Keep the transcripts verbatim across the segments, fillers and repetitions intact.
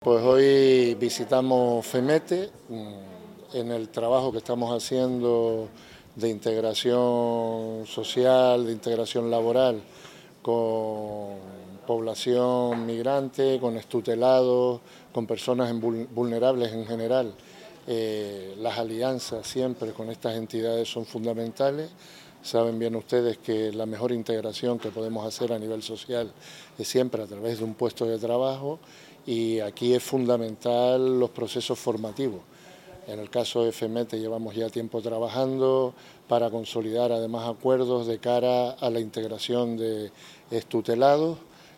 Pues hoy visitamos FEMETE en el trabajo que estamos haciendo de integración social, de integración laboral con población migrante, con extutelados, con personas vulnerables en general. Eh, las alianzas siempre con estas entidades son fundamentales. Saben bien ustedes que la mejor integración que podemos hacer a nivel social es siempre a través de un puesto de trabajo, y aquí es fundamental los procesos formativos. En el caso de FEMETE llevamos ya tiempo trabajando para consolidar además acuerdos de cara a la integración de extutelados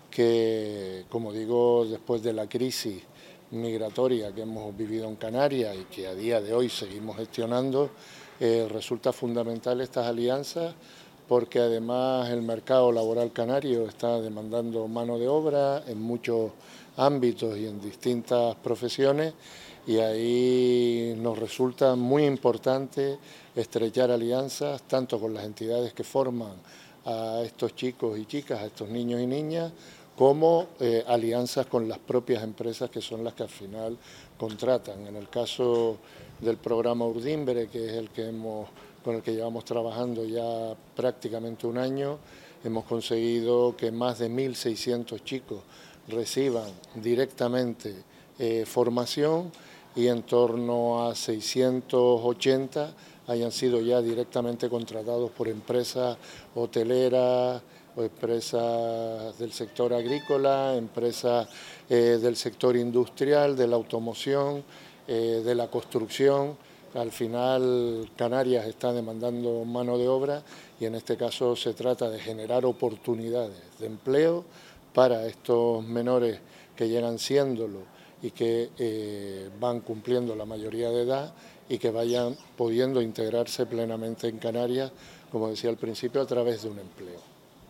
que, como digo, después de la crisis migratoria que hemos vivido en Canarias y que a día de hoy seguimos gestionando, eh, resulta fundamental estas alianzas, porque además el mercado laboral canario está demandando mano de obra en muchos ámbitos y en distintas profesiones, y ahí nos resulta muy importante estrechar alianzas tanto con las entidades que forman a estos chicos y chicas, a estos niños y niñas, como eh, alianzas con las propias empresas que son las que al final contratan. En el caso del programa Urdimbre, que es el que hemos, con el que llevamos trabajando ya prácticamente un año, hemos conseguido que más de mil seiscientos chicos reciban directamente eh, formación, y en torno a seiscientos ochenta hayan sido ya directamente contratados por empresas hoteleras o empresas del sector agrícola, empresas eh, del sector industrial, de la automoción, eh, de la construcción. Al final Canarias está demandando mano de obra, y en este caso se trata de generar oportunidades de empleo para estos menores que llegan siéndolo y que eh, van cumpliendo la mayoría de edad, y que vayan pudiendo integrarse plenamente en Canarias, como decía al principio, a través de un empleo.